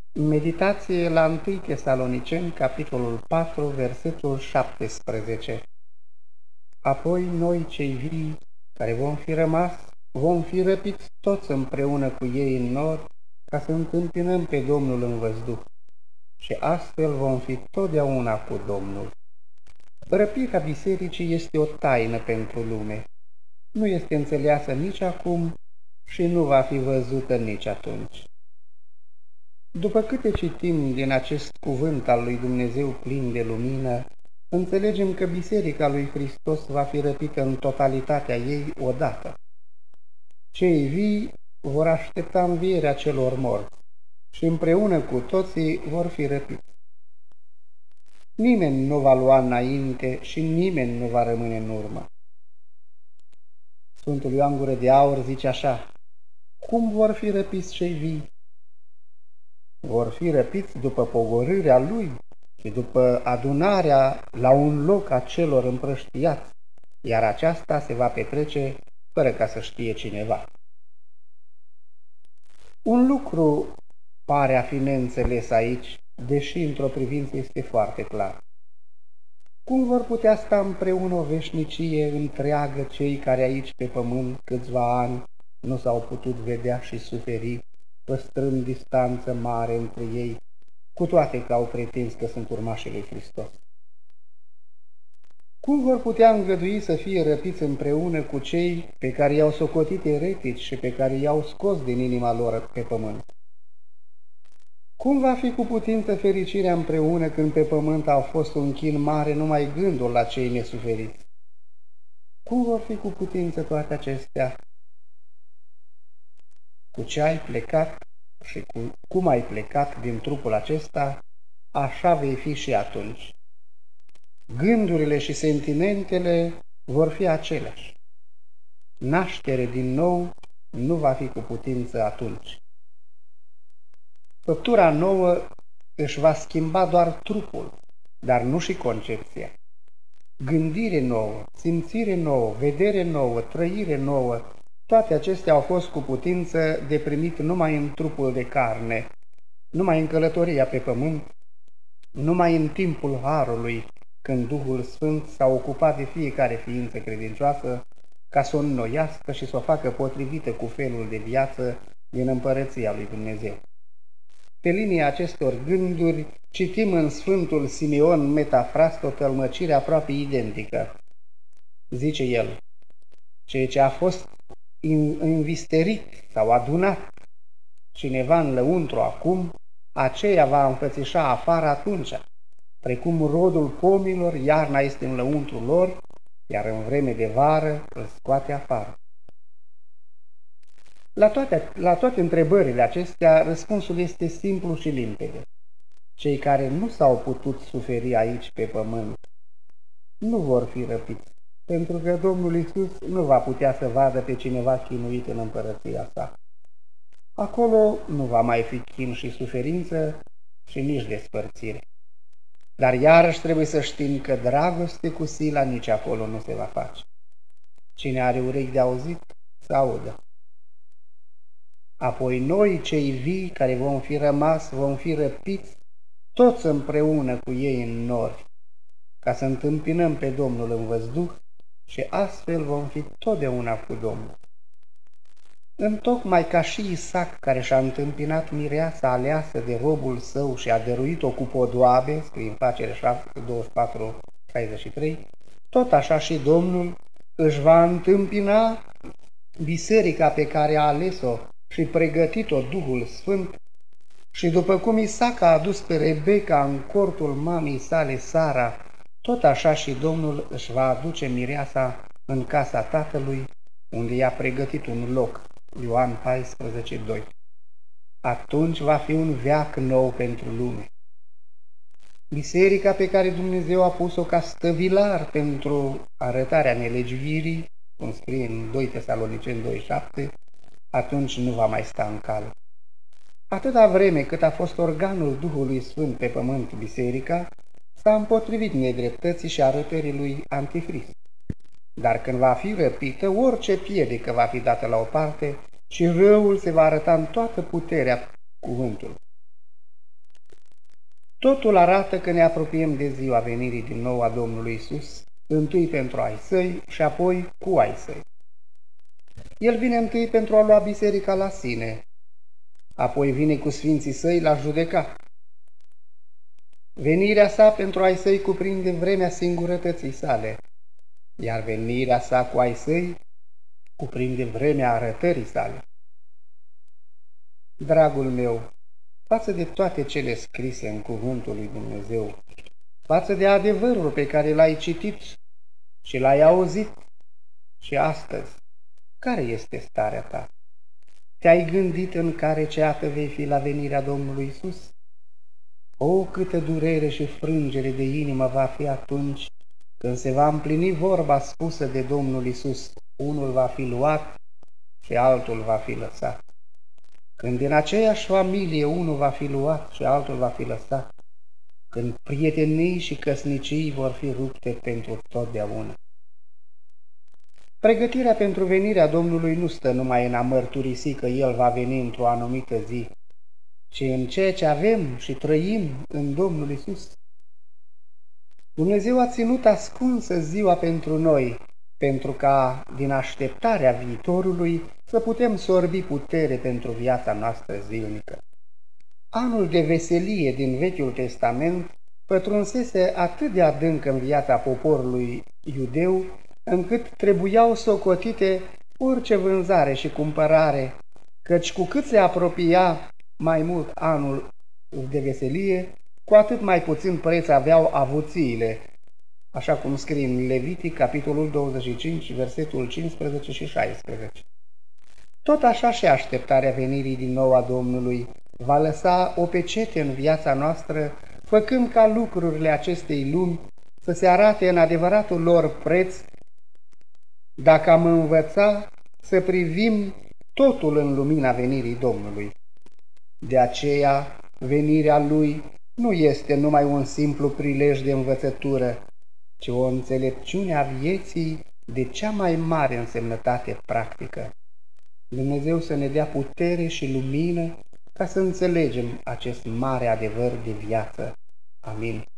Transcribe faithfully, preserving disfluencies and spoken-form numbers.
Meditație la întâi Tesaloniceni, capitolul patru, versetul șaptesprezece. Apoi noi cei vii, care vom fi rămas, vom fi răpiți toți împreună cu ei în nor, ca să întâmpinăm pe Domnul în văzduh, și astfel vom fi totdeauna cu Domnul. Răpirea bisericii este o taină pentru lume. Nu este înțeleasă nici acum și nu va fi văzută nici atunci. După câte citim din acest cuvânt al lui Dumnezeu plin de lumină, înțelegem că Biserica lui Hristos va fi răpită în totalitatea ei odată. Cei vii vor aștepta învierea celor morți și împreună cu toții vor fi răpiți. Nimeni nu va lua înainte și nimeni nu va rămâne în urmă. Sfântul Ioan Gură de Aur zice așa: cum vor fi răpiți cei vii? Vor fi răpiți după pogorârea lui și după adunarea la un loc a celor împrăștiați, iar aceasta se va petrece fără ca să știe cineva. Un lucru pare a fi neînțeles aici, deși într-o privință este foarte clar. Cum vor putea sta împreună o veșnicie întreagă cei care aici pe pământ câțiva ani nu s-au putut vedea și suferi, păstrând distanță mare între ei, cu toate că au pretins că sunt urmașii lui Hristos? Cum vor putea îngădui să fie răpiți împreună cu cei pe care i-au socotit eretici și pe care i-au scos din inima lor pe pământ? Cum va fi cu putință fericirea împreună când pe pământ au fost un chin mare numai gândul la cei nesuferiți? Cum vor fi cu putință toate acestea? Cu ce ai plecat și cu cum ai plecat din trupul acesta, așa vei fi și atunci. Gândurile și sentimentele vor fi aceleași. Naștere din nou nu va fi cu putință atunci. Făptura nouă își va schimba doar trupul, dar nu și concepția. Gândire nouă, simțire nouă, vedere nouă, trăire nouă, toate acestea au fost cu putință de primit numai în trupul de carne, numai în călătoria pe pământ, numai în timpul harului, când Duhul Sfânt s-a ocupat de fiecare ființă credincioasă ca să o înnoiască și să o facă potrivită cu felul de viață din împărăția lui Dumnezeu. Pe linia acestor gânduri citim în Sfântul Simeon Metafrast o tălmăcire aproape identică. Zice el: ceea ce a fost învisterit sau adunat cineva în lăuntru acum, aceea va înfățișa afară atunci, precum rodul pomilor, iarna este în lăuntru lor, iar în vreme de vară îl scoate afară. La toate, la toate întrebările acestea, răspunsul este simplu și limpede. Cei care nu s-au putut suferi aici pe pământ nu vor fi răpiți, pentru că Domnul Iisus nu va putea să vadă pe cineva chinuit în împărăția sa. Acolo nu va mai fi chin și suferință și nici despărțire. Dar iarăși trebuie să știm că dragoste cu sila nici acolo nu se va face. Cine are urechi de auzit, să audă. Apoi noi, cei vii, care vom fi rămas, vom fi răpiți toți împreună cu ei în nori, ca să întâmpinăm pe Domnul în văzduh și astfel vom fi totdeauna cu Domnul. Întocmai ca și Isaac, care și-a întâmpinat mireasa aleasă de robul său și a dăruit-o cu podoabe, scrie în Facere douăzeci și patru șaizeci și trei, tot așa și Domnul își va întâmpina biserica pe care a ales-o și pregătit-o Duhul Sfânt, și după cum Isaac a adus pe Rebecca în cortul mamei sale Sara, tot așa și Domnul își va aduce mireasa în casa Tatălui, unde i-a pregătit un loc. Ioan paisprezece doi. Atunci va fi un veac nou pentru lume. Biserica pe care Dumnezeu a pus-o ca stăvilar pentru arătarea nelegiuirii, cum scrie în doi Tesaloniceni doi șapte, atunci nu va mai sta în cale. Atâta vreme cât a fost organul Duhului Sfânt pe pământ biserica, s-a împotrivit nedreptății și arătării lui Antihrist. Dar când va fi răpită, orice piedică va fi dată la o parte și răul se va arăta în toată puterea cuvântului. Totul arată că ne apropiem de ziua venirii din nou a Domnului Isus, întâi pentru ai săi și apoi cu ai săi. El vine întâi pentru a lua biserica la sine, apoi vine cu sfinții săi la judeca. Venirea sa pentru ai săi cuprinde vremea singurătății sale, iar venirea sa cu ai săi cuprinde vremea arătării sale. Dragul meu, față de toate cele scrise în cuvântul lui Dumnezeu, față de adevărul pe care l-ai citit și l-ai auzit și astăzi, care este starea ta? Te-ai gândit în care ceată vei fi la venirea Domnului Isus? O, câtă durere și frângere de inimă va fi atunci când se va împlini vorba spusă de Domnul Isus, unul va fi luat și altul va fi lăsat. Când din aceeași familie unul va fi luat și altul va fi lăsat, când prietenii și căsnicii vor fi rupte pentru totdeauna. Pregătirea pentru venirea Domnului nu stă numai în a mărturisi că El va veni într-o anumită zi, ci în ceea ce avem și trăim în Domnul Isus. Dumnezeu a ținut ascunsă ziua pentru noi, pentru ca, din așteptarea viitorului, să putem sorbi putere pentru viața noastră zilnică. Anul de veselie din Vechiul Testament pătrunsese atât de adânc în viața poporului iudeu, încât trebuiau socotite orice vânzare și cumpărare, căci cu cât se apropia mai mult anul de veselie, cu atât mai puțin preț aveau avuțiile, așa cum scrie în Levitic, capitolul douăzeci și cinci, versetul cincisprezece și șaisprezece. Tot așa și așteptarea venirii din nou a Domnului va lăsa o pecete în viața noastră, făcând ca lucrurile acestei lumi să se arate în adevăratul lor preț, dacă am învăța să privim totul în lumina venirii Domnului. De aceea, venirea Lui nu este numai un simplu prilej de învățătură, ci o înțelepciune a vieții de cea mai mare însemnătate practică. Dumnezeu să ne dea putere și lumină ca să înțelegem acest mare adevăr de viață. Amin.